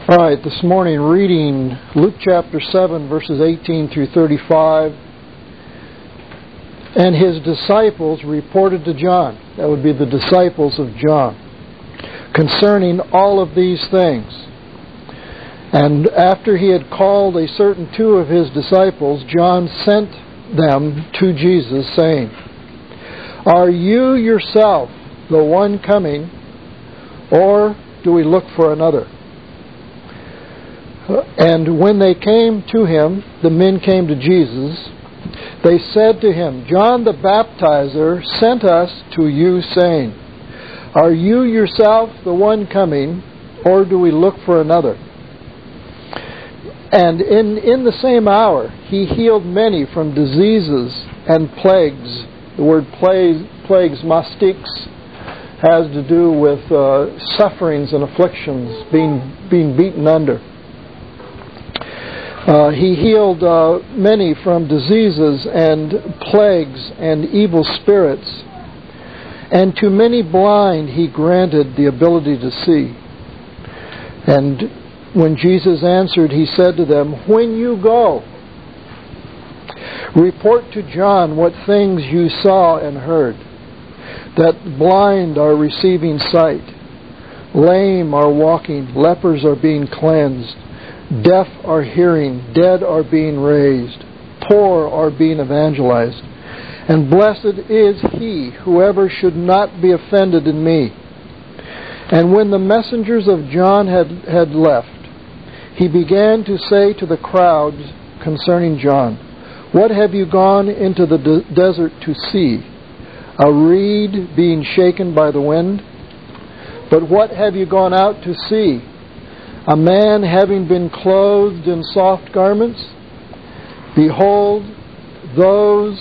All right, this morning reading Luke chapter 7, verses 18 through 35. And his disciples reported to John, that would be the disciples of John, concerning all of these things. And after he had called a certain two of his disciples, John sent them to Jesus, saying, "Are you yourself the one coming, or do we look for another?" And when they came to him, the men came to Jesus. They said to him, "John the Baptizer sent us to you, saying, 'Are you yourself the one coming, or do we look for another?' And in the same hour he healed many from diseases and plagues." The word plagues, mastiques, has to do with sufferings and afflictions, being beaten under. He healed many from diseases and plagues and evil spirits. And to many blind he granted the ability to see. And when Jesus answered, he said to them, "When you go, report to John what things you saw and heard, that blind are receiving sight, lame are walking, lepers are being cleansed, deaf are hearing, dead are being raised, poor are being evangelized. And blessed is he, whoever should not be offended in me." And when the messengers of John had left, he began to say to the crowds concerning John, "What have you gone into the desert to see? A reed being shaken by the wind? But what have you gone out to see? A man having been clothed in soft garments? Behold, those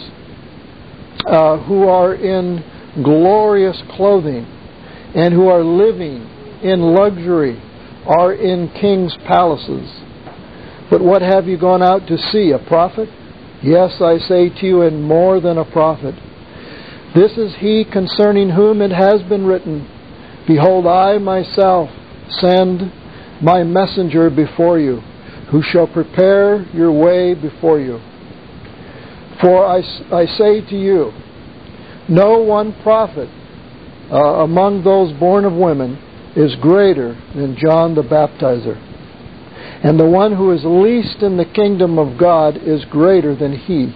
who are in glorious clothing and who are living in luxury are in kings' palaces. But what have you gone out to see? A prophet? Yes, I say to you, and more than a prophet. This is he concerning whom it has been written, 'Behold, I myself send my messenger before you, who shall prepare your way before you.' For I say to you, no one prophet among those born of women is greater than John the Baptizer. And the one who is least in the kingdom of God is greater than he."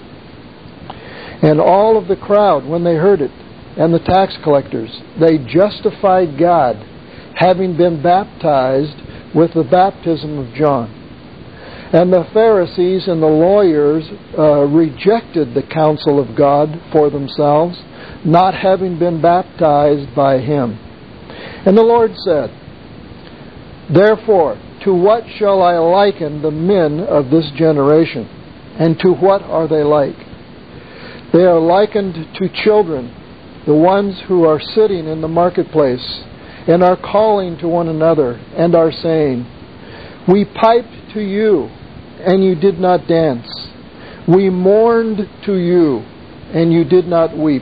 And all of the crowd, when they heard it, and the tax collectors, they justified God, having been baptized with the baptism of John. And the Pharisees and the lawyers rejected the counsel of God for themselves, not having been baptized by him. And the Lord said, "Therefore, to what shall I liken the men of this generation? And to what are they like? They are likened to children, the ones who are sitting in the marketplace, and are calling to one another, and are saying, 'We piped to you, and you did not dance. We mourned to you, and you did not weep.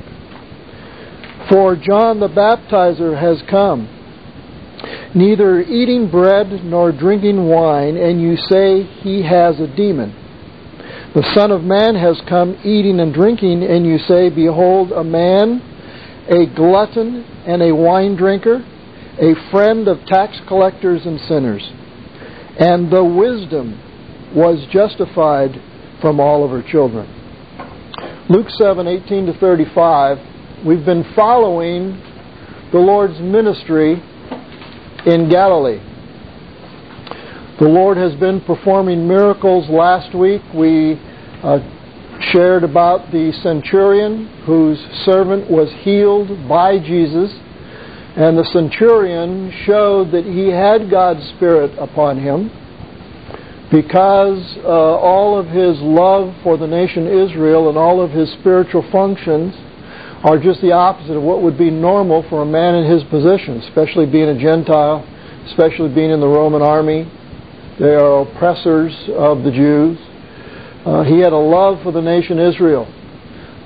For John the Baptizer has come, neither eating bread nor drinking wine, and you say he has a demon. The Son of Man has come eating and drinking, and you say, Behold, a man, a glutton and a wine drinker, a friend of tax collectors and sinners. And the wisdom was justified from all of her children.'" Luke 7:18 to 35. We've been following the Lord's ministry in Galilee. The Lord has been performing miracles. Last week we shared about the centurion whose servant was healed by Jesus. And the centurion showed that he had God's Spirit upon him because all of his love for the nation Israel and all of his spiritual functions are just the opposite of what would be normal for a man in his position, especially being a Gentile, especially being in the Roman army. They are oppressors of the Jews. He had a love for the nation Israel.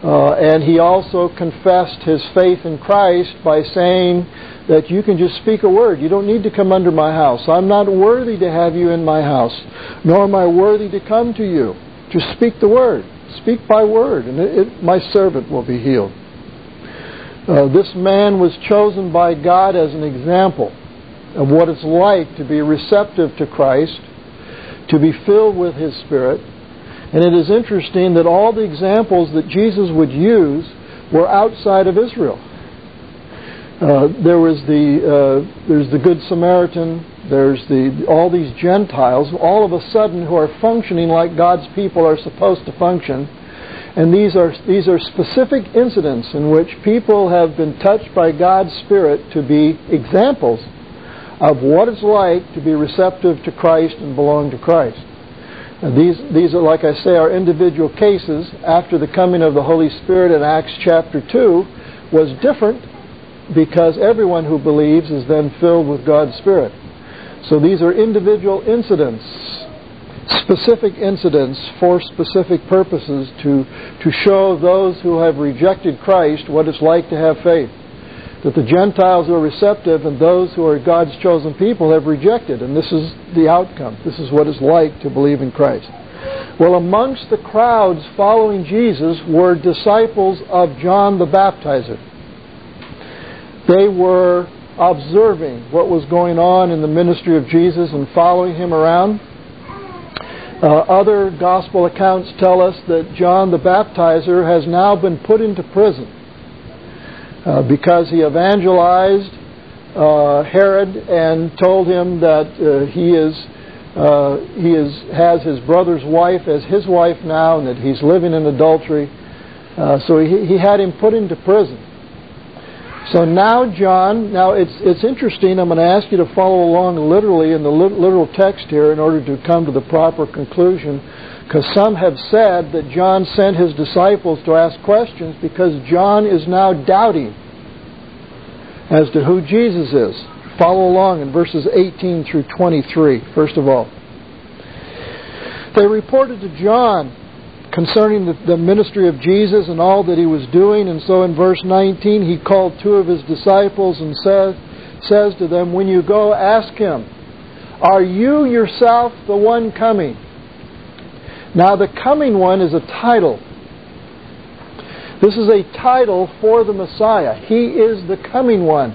And he also confessed his faith in Christ by saying that you can just speak a word. You don't need to come under my house. I'm not worthy to have you in my house, nor am I worthy to come to you. Just speak the word. Speak by word, and my servant will be healed. This man was chosen by God as an example of what it's like to be receptive to Christ, to be filled with His Spirit. And it is interesting that all the examples that Jesus would use were outside of Israel. There's the Good Samaritan. There's all these Gentiles, all of a sudden, who are functioning like God's people are supposed to function. And these are specific incidents in which people have been touched by God's Spirit to be examples of what it's like to be receptive to Christ and belong to Christ. And these are, like I say, are individual cases. After the coming of the Holy Spirit in Acts chapter 2 was different, because everyone who believes is then filled with God's Spirit. So these are individual incidents, specific incidents for specific purposes to show those who have rejected Christ what it's like to have faith. That the Gentiles are receptive and those who are God's chosen people have rejected. And this is the outcome. This is what it's like to believe in Christ. Well, amongst the crowds following Jesus were disciples of John the Baptizer. They were observing what was going on in the ministry of Jesus and following Him around. Other gospel accounts tell us that John the Baptizer has now been put into prison because he evangelized Herod and told him that he has his brother's wife as his wife now, and that he's living in adultery. So he had him put into prison. So now it's interesting. I'm going to ask you to follow along literally in the literal text here in order to come to the proper conclusion, because some have said that John sent his disciples to ask questions because John is now doubting as to who Jesus is. Follow along in verses 18 through 23, first of all. They reported to John concerning the ministry of Jesus and all that He was doing. And so in verse 19, he called two of His disciples and says to them, when you go, ask Him, are you yourself the one coming? Now the coming one is a title. This is a title for the Messiah. He is the coming one.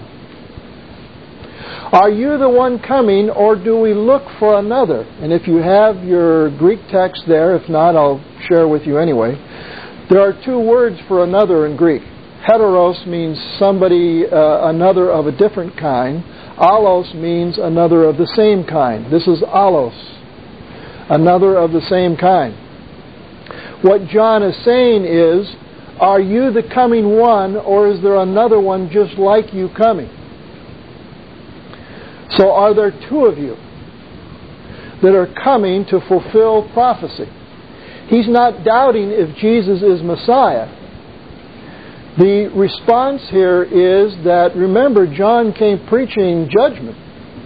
Are you the one coming, or do we look for another? And if you have your Greek text there, if not, I'll share with you anyway. There are two words for another in Greek. Heteros means somebody, another of a different kind. Allos means another of the same kind. This is allos, another of the same kind. What John is saying is, are you the coming one, or is there another one just like you coming? So are there two of you that are coming to fulfill prophecy? He's not doubting if Jesus is Messiah. The response here is that, remember, John came preaching judgment,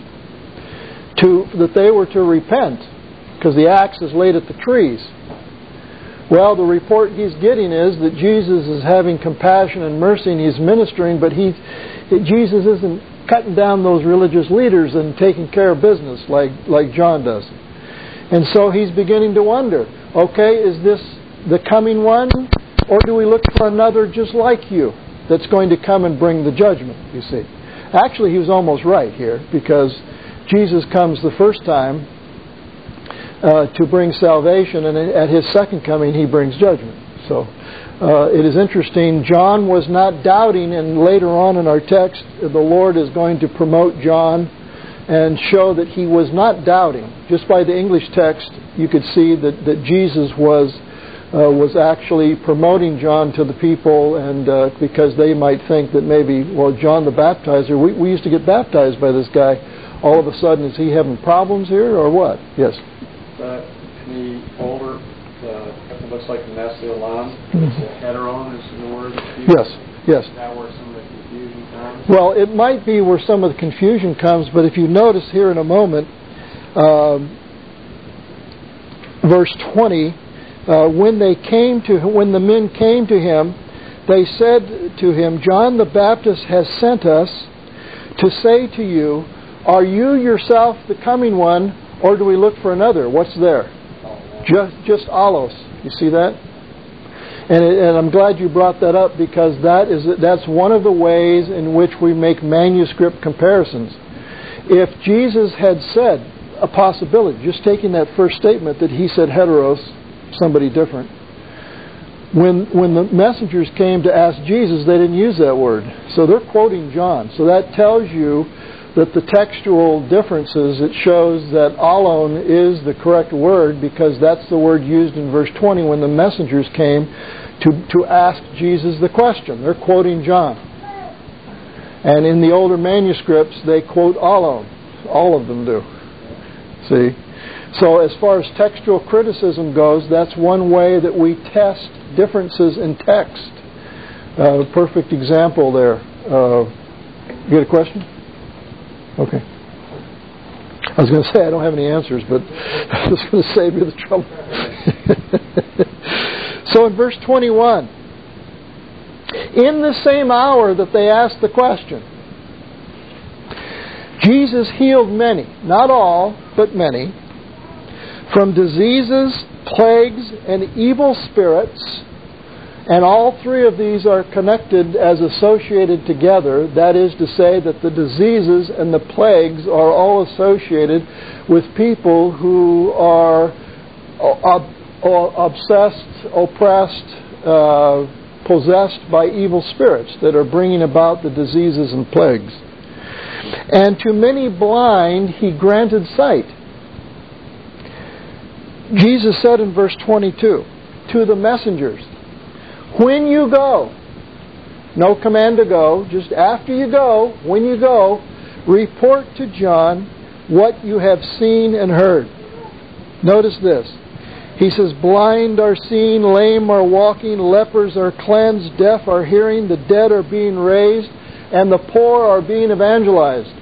that they were to repent, because the axe is laid at the trees. Well, the report he's getting is that Jesus is having compassion and mercy, and He's ministering, but Jesus isn't cutting down those religious leaders and taking care of business like John does. And so he's beginning to wonder, okay, is this the coming one, or do we look for another just like you that's going to come and bring the judgment, you see? Actually, he was almost right here, because Jesus comes the first time to bring salvation, and at His second coming He brings judgment. So it is interesting. John was not doubting, and later on in our text, the Lord is going to promote John and show that he was not doubting. Just by the English text, you could see that Jesus was actually promoting John to the people, and because they might think that maybe, well, John the Baptizer, we used to get baptized by this guy. All of a sudden, is he having problems here, or what? Yes? The older, it looks like the Nestle-Elam, heteron is the word. Yes. Is that where some of the confusion comes? Well, it might be where some of the confusion comes, but if you notice here in a moment, verse 20, when the men came to him, they said to him, John the Baptist has sent us to say to you, are you yourself the coming one, or do we look for another? What's there? Just allos. You see that? And I'm glad you brought that up, because that's one of the ways in which we make manuscript comparisons. If Jesus had said a possibility, just taking that first statement that he said heteros, somebody different, when the messengers came to ask Jesus, they didn't use that word. So they're quoting John. So that tells you that the textual differences, it shows that alon is the correct word, because that's the word used in verse 20 when the messengers came to ask Jesus the question. They're quoting John. And in the older manuscripts, they quote alon. All of them do. See? So as far as textual criticism goes, that's one way that we test differences in text. Perfect example there. You got a question? Okay. I was going to say I don't have any answers, but I was going to save you the trouble. So in verse 21, in the same hour that they asked the question, Jesus healed many, not all, but many, from diseases, plagues, and evil spirits. And all three of these are connected as associated together. That is to say that the diseases and the plagues are all associated with people who are obsessed, oppressed, possessed by evil spirits that are bringing about the diseases and plagues. And to many blind he granted sight. Jesus said in verse 22 to the messengers, when you go, no command to go, just after you go, when you go, report to John what you have seen and heard. Notice this. He says, blind are seen, lame are walking, lepers are cleansed, deaf are hearing, the dead are being raised, and the poor are being evangelized.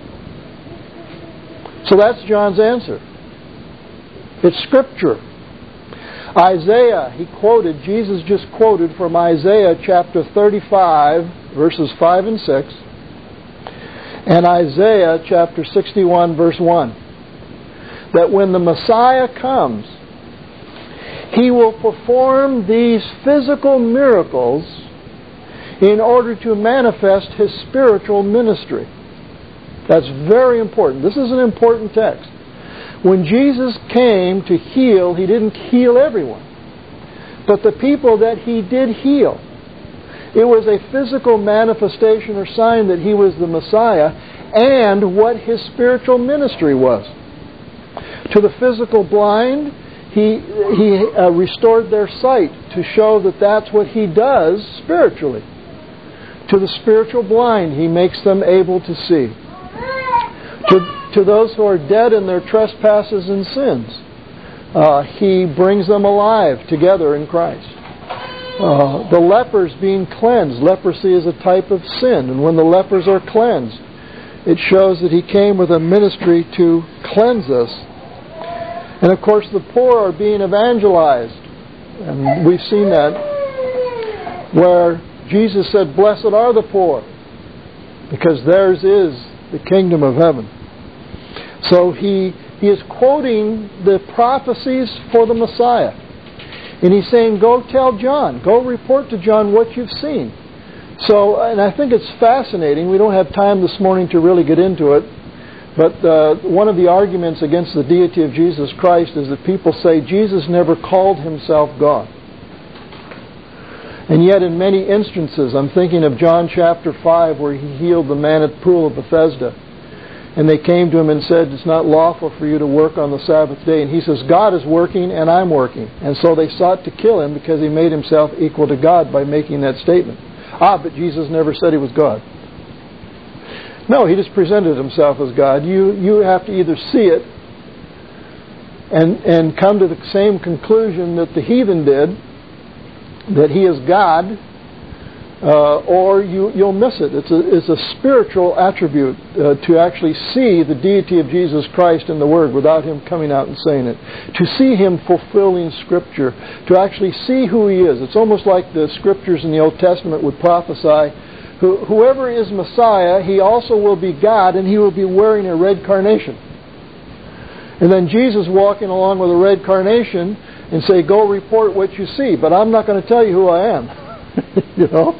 So that's John's answer. It's Scripture. Isaiah, Jesus just quoted from Isaiah chapter 35, verses 5 and 6, and Isaiah chapter 61, verse 1, that when the Messiah comes, he will perform these physical miracles in order to manifest his spiritual ministry. That's very important. This is an important text. When Jesus came to heal, he didn't heal everyone. But the people that he did heal, it was a physical manifestation or sign that he was the Messiah and what his spiritual ministry was. To the physical blind, he restored their sight to show that that's what he does spiritually. To the spiritual blind, he makes them able to see. To those who are dead in their trespasses and sins, he brings them alive together in Christ. The lepers being cleansed. Leprosy is a type of sin, and when the lepers are cleansed, it shows that he came with a ministry to cleanse us. And of course, the poor are being evangelized, and we've seen that, where Jesus said, "Blessed are the poor, because theirs is the kingdom of heaven." So he is quoting the prophecies for the Messiah. And he's saying, go tell John, go report to John what you've seen. So, and I think it's fascinating. We don't have time this morning to really get into it. But one of the arguments against the deity of Jesus Christ is that people say Jesus never called himself God. And yet in many instances, I'm thinking of John chapter 5 where he healed the man at the pool of Bethesda. And they came to him and said, it's not lawful for you to work on the Sabbath day. And he says, God is working and I'm working. And so they sought to kill him because he made himself equal to God by making that statement. But Jesus never said he was God. No, he just presented himself as God. You have to either see it and come to the same conclusion that the heathen did, that he is God, or you'll miss it. It's a spiritual attribute to actually see the deity of Jesus Christ in the Word without Him coming out and saying it. To see Him fulfilling Scripture. To actually see who He is. It's almost like the Scriptures in the Old Testament would prophesy. Whoever is Messiah, He also will be God, and He will be wearing a red carnation. And then Jesus walking along with a red carnation and say, go report what you see, but I'm not going to tell you who I am. You know?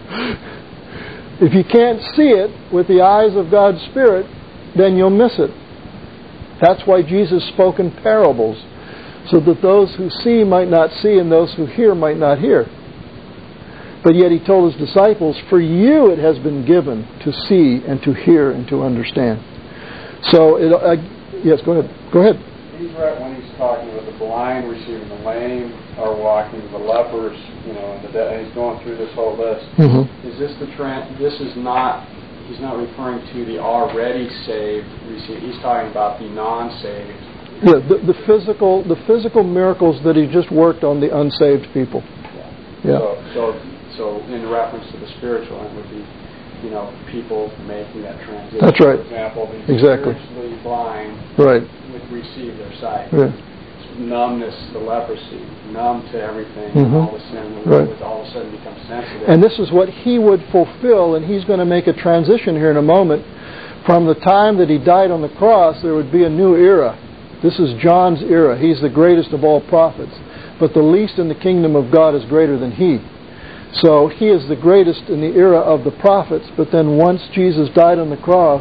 If you can't see it with the eyes of God's Spirit, then you'll miss it. That's why Jesus spoke in parables, so that those who see might not see and those who hear might not hear. But yet He told His disciples, for you it has been given to see and to hear and to understand. So, yes, go ahead. Go ahead. He's right when He's talking about the blind receiving, the lame are walking, the lepers, and the dead. He's going through this whole list. Mm-hmm. Is this the trend? This is not. He's not referring to the already saved. He's talking about the non-saved. Yeah, the physical miracles that He just worked on the unsaved people. Yeah. So in reference to the spiritual end would be, people making that transition. That's right. For example, the exactly. spiritually blind right. would receive their sight. Yeah. Numbness, the leprosy, numb to everything, mm-hmm. all the sin, right. would all of a sudden become sensitive. And this is what He would fulfill, and He's going to make a transition here in a moment. From the time that He died on the cross, there would be a new era. This is John's era. He's the greatest of all prophets. But the least in the kingdom of God is greater than he. So he is the greatest in the era of the prophets, but then once Jesus died on the cross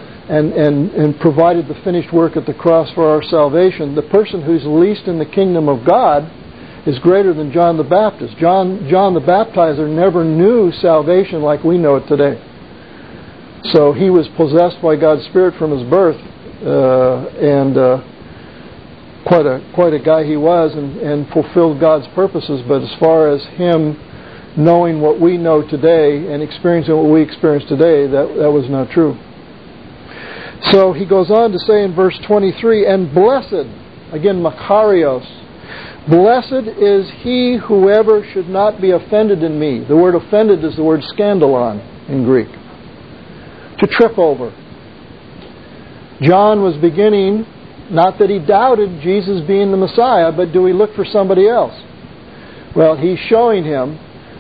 and provided the finished work at the cross for our salvation, the person who's least in the kingdom of God is greater than John the Baptist. John the Baptizer never knew salvation like we know it today. So he was possessed by God's Spirit from his birth, quite a guy he was, and fulfilled God's purposes. But as far as him knowing what we know today and experiencing what we experience today, that was not true. So he goes on to say in verse 23, and blessed, again Makarios, blessed is he whoever should not be offended in me. The word offended is the word scandalon in Greek. To trip over. John was beginning, not that he doubted Jesus being the Messiah, but do we look for somebody else? Well, he's showing him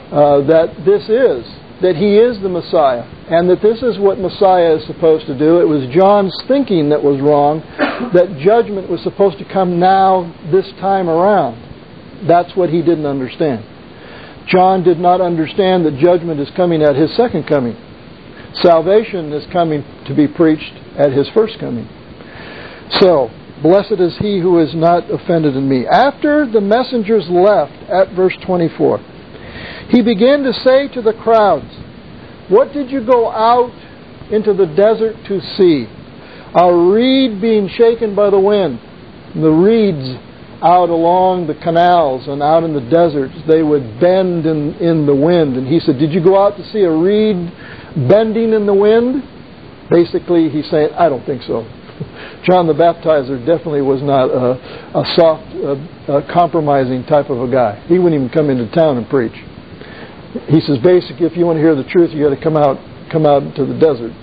that he is the Messiah, and that this is what Messiah is supposed to do. It was John's thinking that was wrong, that judgment was supposed to come now, this time around. That's what he didn't understand. John did not understand that judgment is coming at his second coming. Salvation is coming to be preached at his first coming. So, blessed is he who is not offended in me. After the messengers left, at verse 24, he began to say to the crowds, what did you go out into the desert to see? A reed being shaken by the wind. The reeds out along the canals and out in the deserts, they would bend in the wind. And he said, did you go out to see a reed bending in the wind? Basically, he's saying, I don't think so. John the Baptizer definitely was not a soft, compromising type of a guy. He wouldn't even come into town and preach. He says, basically, if you want to hear the truth, you got to come out into the desert.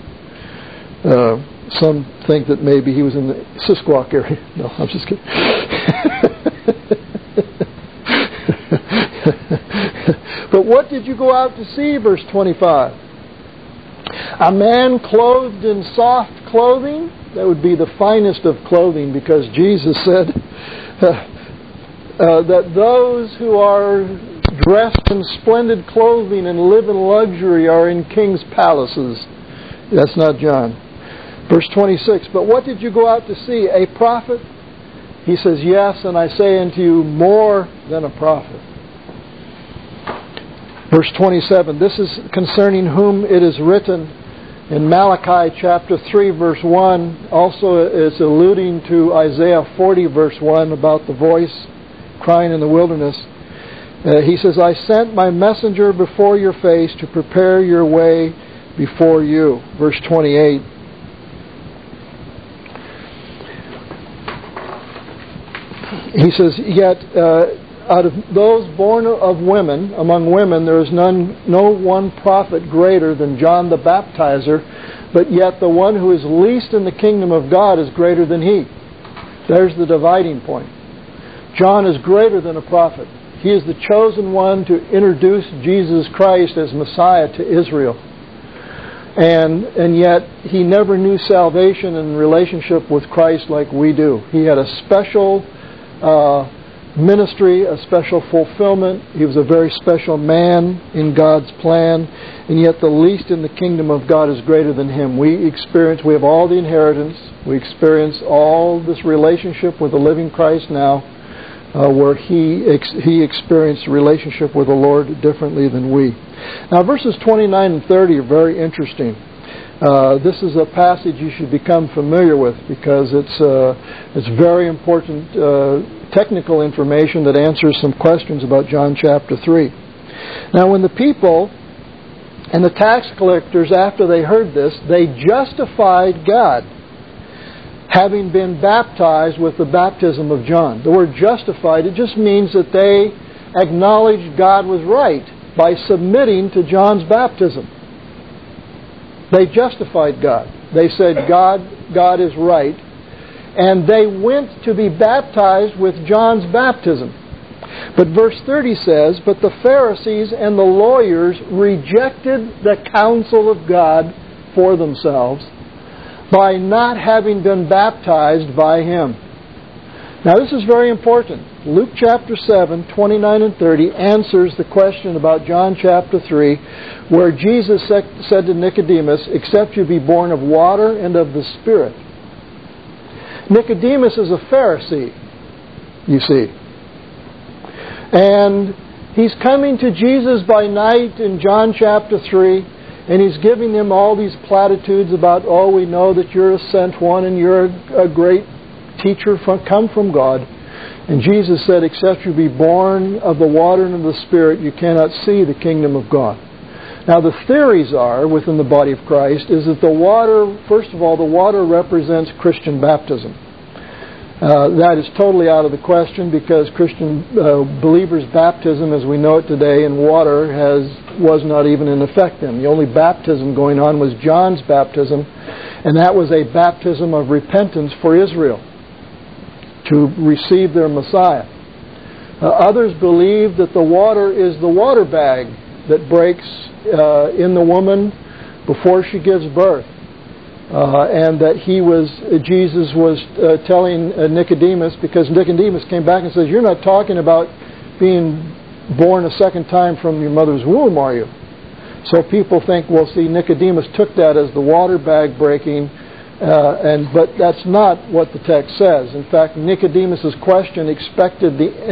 Some think that maybe he was in the Sisquoc area. No, I'm just kidding. But what did you go out to see, verse 25? A man clothed in soft clothing? That would be the finest of clothing, because Jesus said that those who are dressed in splendid clothing and live in luxury are in king's palaces. That's not John. Verse 26, but what did you go out to see? A prophet? He says, yes, and I say unto you, more than a prophet. Verse 27, this is concerning whom it is written in Malachi chapter 3, verse 1. Also it's alluding to Isaiah 40, verse 1, about the voice crying in the wilderness. He says, I sent my messenger before your face to prepare your way before you. Verse 28. He says, yet out of those born of women, among women, there is no one prophet greater than John the Baptizer, but yet the one who is least in the kingdom of God is greater than he. There's the dividing point. John is greater than a prophet. He is the chosen one to introduce Jesus Christ as Messiah to Israel. And yet he never knew salvation in relationship with Christ like we do. He had a special ministry, a special fulfillment. He was a very special man in God's plan, and yet the least in the kingdom of God is greater than him. We have all the inheritance. We experience all this relationship with the living Christ now, where he experienced a relationship with the Lord differently than we. Now, verses 29 and 30 are very interesting. This is a passage you should become familiar with because it's very important technical information that answers some questions about John chapter 3. Now, when the people and the tax collectors, after they heard this, they justified God, having been baptized with the baptism of John. The word justified, it just means that they acknowledged God was right by submitting to John's baptism. They justified God. They said, God is right. And they went to be baptized with John's baptism. But verse 30 says, "But the Pharisees and the lawyers rejected the counsel of God for themselves by not having been baptized by him." Now this is very important. Luke chapter 7, 29 and 30 answers the question about John chapter 3, where Jesus said to Nicodemus, "Except you be born of water and of the Spirit." Nicodemus is a Pharisee, you see. And he's coming to Jesus by night in John chapter 3, and he's giving him all these platitudes about, "Oh, we know that you're a sent one and you're a great teacher come from God." And Jesus said, "Except you be born of the water and of the Spirit, you cannot see the kingdom of God." Now the theories are, within the body of Christ, is that the water, first of all, the water represents Christian baptism. That is totally out of the question because Christian believers' baptism, as we know it today, in water was not even in effect then. The only baptism going on was John's baptism, and that was a baptism of repentance for Israel to receive their Messiah. Others believe that the water is the water bag that breaks in the woman before she gives birth. And that Jesus was telling Nicodemus, because Nicodemus came back and says, "You're not talking about being born a second time from your mother's womb, are you?" So people think, well, see, Nicodemus took that as the water bag breaking, but that's not what the text says. In fact, Nicodemus's question expects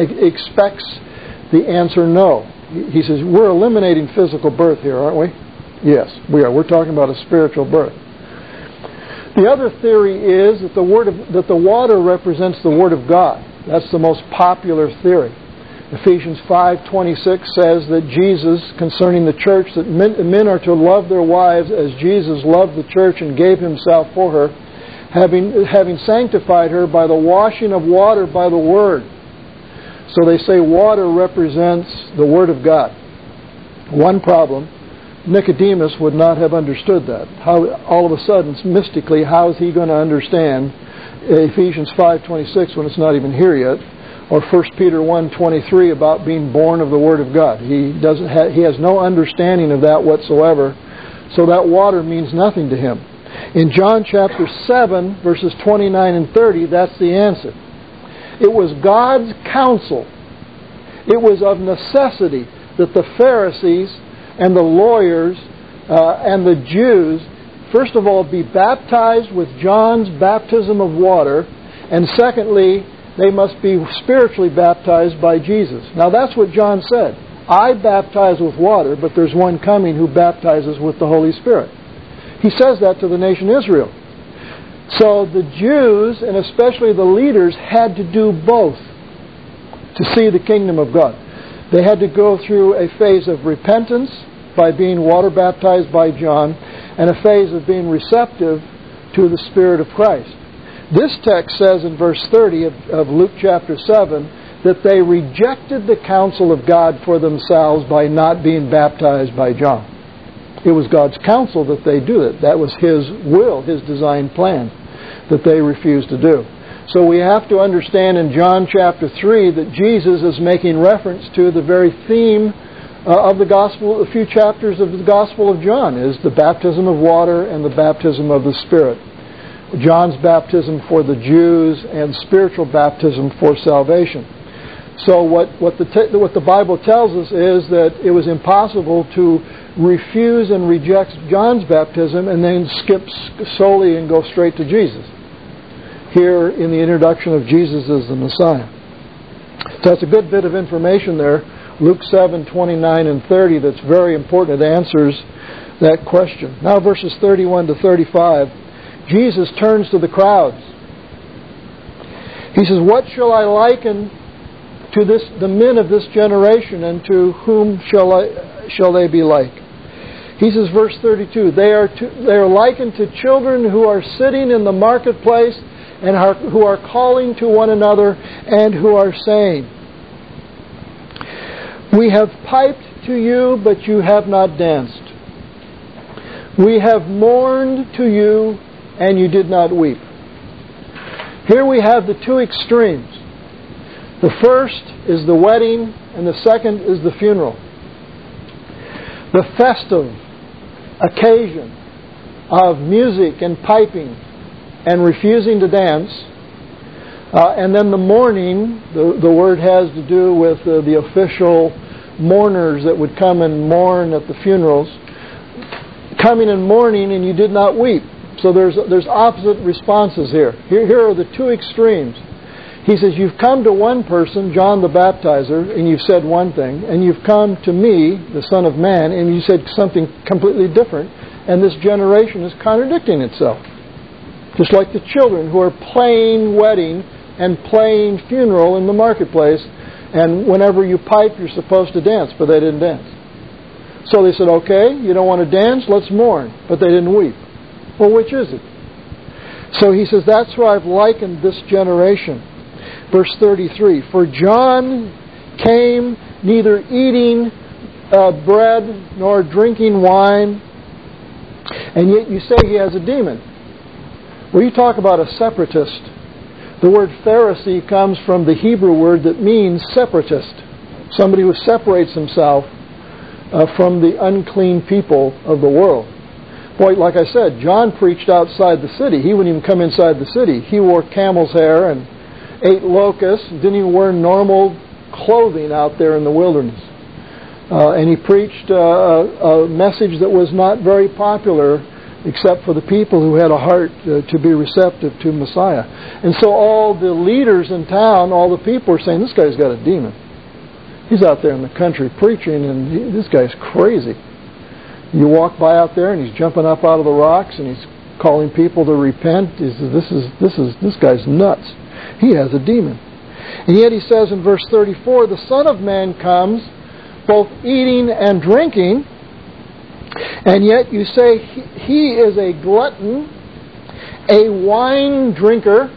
the answer no. He says, "We're eliminating physical birth here, aren't we?" Yes, we are. We're talking about a spiritual birth. The other theory is that the water represents the Word of God. That's the most popular theory. Ephesians 5:26 says that Jesus, concerning the church, that men are to love their wives as Jesus loved the church and gave himself for her, having sanctified her by the washing of water by the Word. So they say water represents the Word of God. One problem, Nicodemus would not have understood that. How all of a sudden, mystically, how is he going to understand Ephesians 5:26 when it's not even here yet, or 1 Peter 1:23 about being born of the Word of God? He has no understanding of that whatsoever, so that water means nothing to him. In John chapter 7, verses 29 and 30, that's the answer. It was God's counsel. It was of necessity that the Pharisees and the lawyers and the Jews, first of all, be baptized with John's baptism of water, and secondly, they must be spiritually baptized by Jesus. Now that's what John said. "I baptize with water, but there's one coming who baptizes with the Holy Spirit." He says that to the nation Israel. So the Jews, and especially the leaders, had to do both to see the kingdom of God. They had to go through a phase of repentance by being water baptized by John, and a phase of being receptive to the Spirit of Christ. This text says in verse 30 of Luke chapter 7 that they rejected the counsel of God for themselves by not being baptized by John. It was God's counsel that they do it. That was His will, His design plan, that they refused to do. So we have to understand in John chapter 3 that Jesus is making reference to the very theme of the Gospel, a few chapters of the Gospel of John, is the baptism of water and the baptism of the Spirit. John's baptism for the Jews and spiritual baptism for salvation. So what the Bible tells us is that it was impossible to refuse and reject John's baptism and then skip solely and go straight to Jesus. Here in the introduction of Jesus as the Messiah. So that's a good bit of information there. Luke 7, 29 and 30, that's very important. It answers that question. Now verses 31 to 35, Jesus turns to the crowds. He says, "What shall I liken to the men of this generation, and to whom shall they be like?" He says, verse 32, they are likened to children who are sitting in the marketplace and who are calling to one another and who are saying, "We have piped to you, but you have not danced. We have mourned to you, and you did not weep." Here we have the two extremes. The first is the wedding, and the second is the funeral. The festive occasion of music and piping and refusing to dance, and then the mourning, the word has to do with the official mourners that would come and mourn at the funerals, coming and mourning, and you did not weep. So there's opposite responses here. Here are the two extremes. He says, you've come to one person, John the Baptizer, and you've said one thing, and you've come to me, the Son of Man, and you said something completely different, and this generation is contradicting itself. Just like the children who are playing wedding and playing funeral in the marketplace, and whenever you pipe, you're supposed to dance, but they didn't dance. So they said, okay, you don't want to dance, let's mourn, but they didn't weep. Well, which is it? So he says, that's why I've likened this generation. Verse 33, "For John came neither eating bread nor drinking wine, and yet you say he has a demon." Well, you talk about a separatist. The word Pharisee comes from the Hebrew word that means separatist. Somebody who separates himself from the unclean people of the world. Boy, like I said, John preached outside the city. He wouldn't even come inside the city. He wore camel's hair and ate locusts, didn't even wear normal clothing out there in the wilderness. And he preached a message that was not very popular except for the people who had a heart to be receptive to Messiah. And so all the leaders in town, all the people are saying, this guy's got a demon. He's out there in the country preaching, and this guy's crazy. You walk by out there, and he's jumping up out of the rocks, and he's calling people to repent. He says, this guy's nuts. He has a demon. And yet he says in verse 34, "The Son of Man comes, both eating and drinking, and yet you say he is a glutton, a wine drinker,"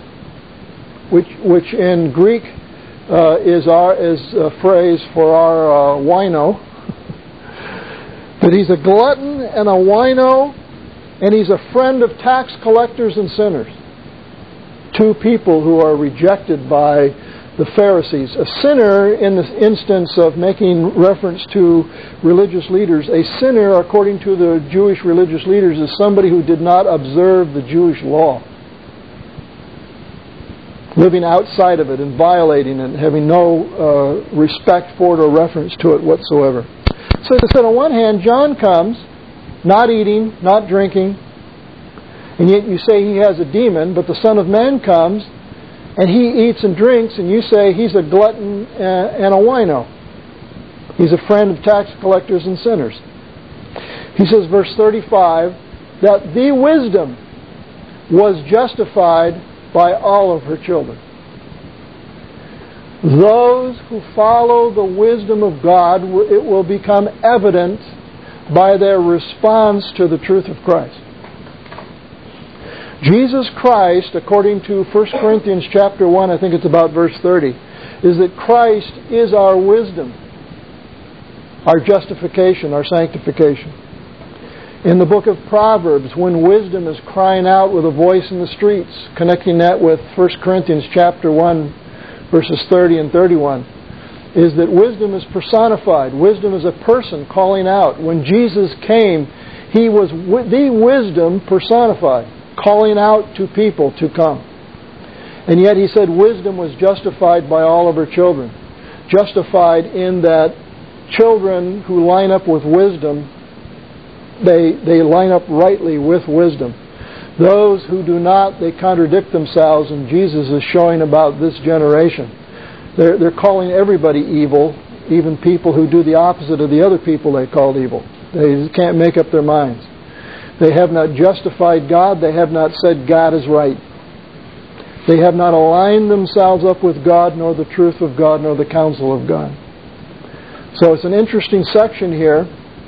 which in Greek is a phrase for our wino. That he's a glutton and a wino, and he's a friend of tax collectors and sinners. Two people who are rejected by the Pharisees. A sinner, in the instance of making reference to religious leaders, a sinner, according to the Jewish religious leaders, is somebody who did not observe the Jewish law. Living outside of it and violating it and having no respect for it or reference to it whatsoever. So he said, on one hand, John comes, not eating, not drinking, and yet you say he has a demon, but the Son of Man comes, and he eats and drinks, and you say he's a glutton and a wino. He's a friend of tax collectors and sinners. He says, verse 35, that the wisdom was justified by all of her children. Those who follow the wisdom of God, it will become evident by their response to the truth of Christ. Jesus Christ, according to 1 Corinthians chapter 1, I think it's about verse 30, is that Christ is our wisdom, our justification, our sanctification. In the book of Proverbs, when wisdom is crying out with a voice in the streets, connecting that with 1 Corinthians chapter 1, verses 30 and 31, is that wisdom is personified. Wisdom is a person calling out. When Jesus came, He was the wisdom personified, calling out to people to come. And yet He said wisdom was justified by all of her children. Justified in that children who line up with wisdom, they line up rightly with wisdom. Those who do not, they contradict themselves, and Jesus is showing about this generation. They're calling everybody evil, even people who do the opposite of the other people they called evil. They can't make up their minds. They have not justified God. They have not said God is right. They have not aligned themselves up with God, nor the truth of God, nor the counsel of God. So it's an interesting section here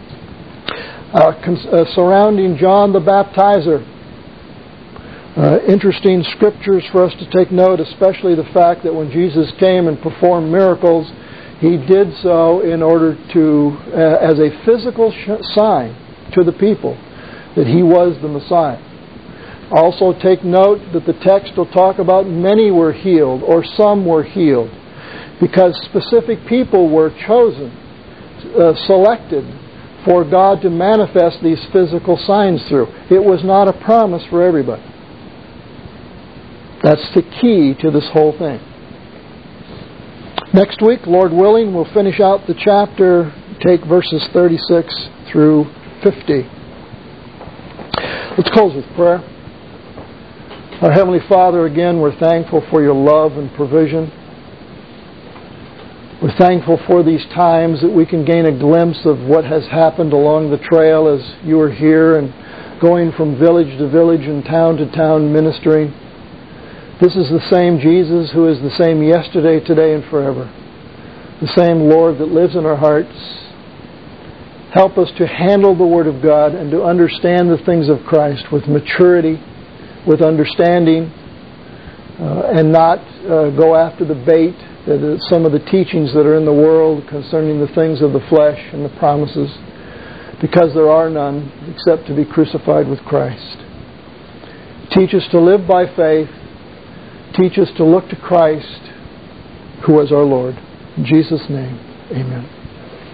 surrounding John the Baptizer. Interesting scriptures for us to take note, especially the fact that when Jesus came and performed miracles, He did so in order to, as a physical sign to the people that He was the Messiah. Also take note that the text will talk about many were healed or some were healed because specific people were chosen, selected for God to manifest these physical signs through. It was not a promise for everybody. That's the key to this whole thing. Next week, Lord willing, we'll finish out the chapter, take verses 36 through 50. Let's close with prayer. Our Heavenly Father, again, we're thankful for Your love and provision. We're thankful for these times that we can gain a glimpse of what has happened along the trail as You are here and going from village to village and town to town ministering. This is the same Jesus who is the same yesterday, today, and forever. The same Lord that lives in our hearts. Help us to handle the Word of God and to understand the things of Christ with maturity, with understanding, and not go after the bait, some of the teachings that are in the world concerning the things of the flesh and the promises, because there are none except to be crucified with Christ. Teach us to live by faith. Teach us to look to Christ, who is our Lord. In Jesus' name, amen.